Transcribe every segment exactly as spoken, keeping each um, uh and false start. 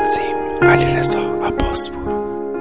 تنظیم علیرضا عباسپور.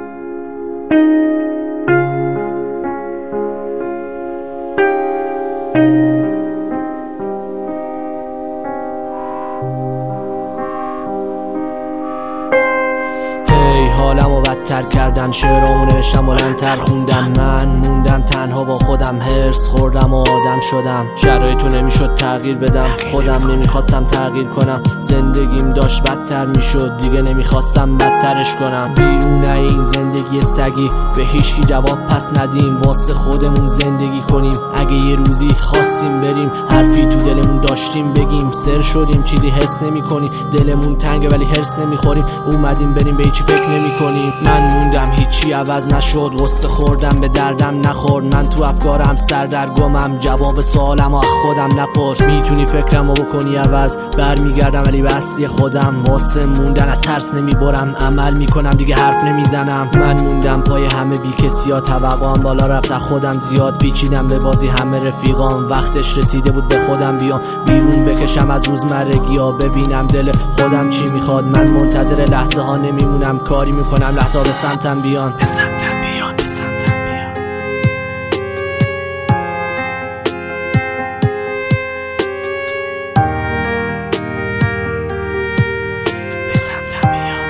حالمو بدتر کردن، شعرامو نوشتم بلندتر خوندم. من موندم تنها با خودم، هرس خوردم و آدم شدم. شرایطو نمیشد تغییر بدم، خودم نمیخواستم تغییر کنم. زندگیم داشت بدتر میشد، دیگه نمیخواستم بدترش کنم. بیرون این زندگی سگی، به هیچکی جواب پس ندیم. واسه خودمون زندگی کنیم، اگه یه روزی خواستیم بریم. حرفی تو دلمون داشتیم بگیم، سر شدیم چیزی حس نمی کنیم. دلمون تنگه ولی هرس نمیخوریم. اومدیم بریم به هیچی فکر نمی کنیم. من موندم هیچی عوض نشد، غصه خوردم به دردم نخورد. من تو افکارم سردرگمم، جواب سوالم از خودم نپرس. میتونی فکرمو بکنی عوض، برمیگردم ولی به اصلی خودم. واسه موندن از ترس نمیبرم، عمل میکنم دیگه حرف نمیزنم. من موندم پای همه بی کسیا، توقعام بالا رفت خودم زیاد. پیچیدم به بازی همه رفیقام، وقتش رسیده بود به خودم بیام. بیرون بکشم از روزمرگی‌ها، ببینم دل خودم چی میخواد. من منتظر لحظه ها نمیمونم، کاری میکنم لحظه ها به سمتم بیان، به سمتم بیان، به سمتم بیان، به سمتم بیان.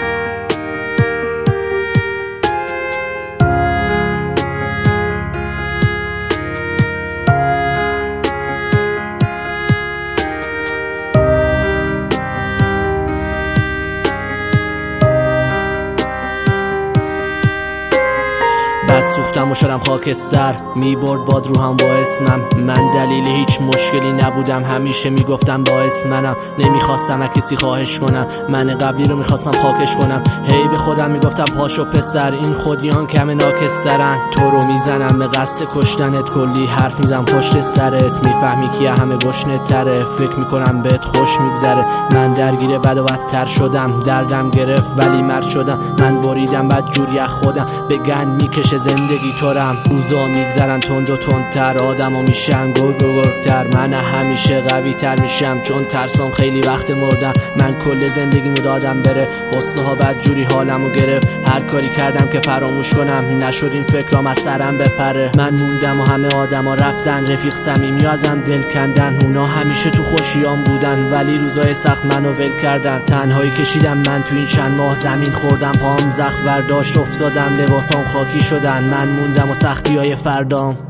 بعد سوختم و شدم خاکستر، میبرد باد روحم با اسمم. من دلیل هیچ مشکلی نبودم، همیشه میگفتم باعث منم. نمیخواستم از کسی خواهش کنم، من قبلی رو میخواستم خاکش کنم. هی به خودم میگفتم پاشو پسر، این خودیان کم ناکسترن. تو رو میزنم به قصد کشتنت، کلی حرف میزنم پشت سرت. میفهمی که همه گشنه تره، فکر میکنم بهت خوش میگذره. من درگیر بد و بدتر شدم، دردم گرفت ولی مرد شدم. من بریدم بد جوری از خودم، به گند میکشه زندگی تورم. روزا میگذرن تند و تندتر، آدمو میشن گرگ و گرگتر. من همیشه قوی تر میشم، چون ترسام خیلی وقت مردم. من کل زندگیمو دادم بره، غصه ها بد جوری حالمو گرفت. هر کاری کردم که فراموش کنم، نشد این فکرام از سرم بپره. من موندم و همه آدما رفتن، رفیق صمیمی ازم دل کندن. اونا همیشه تو خوشیام بودن، ولی روزای سخت منو ول کردن. تنهایی کشیدم من تو این چند ماه، زمین خوردم پام زخم برداشت افتادم. لباسام خاکی شدن، من موندم و سختیای فردام.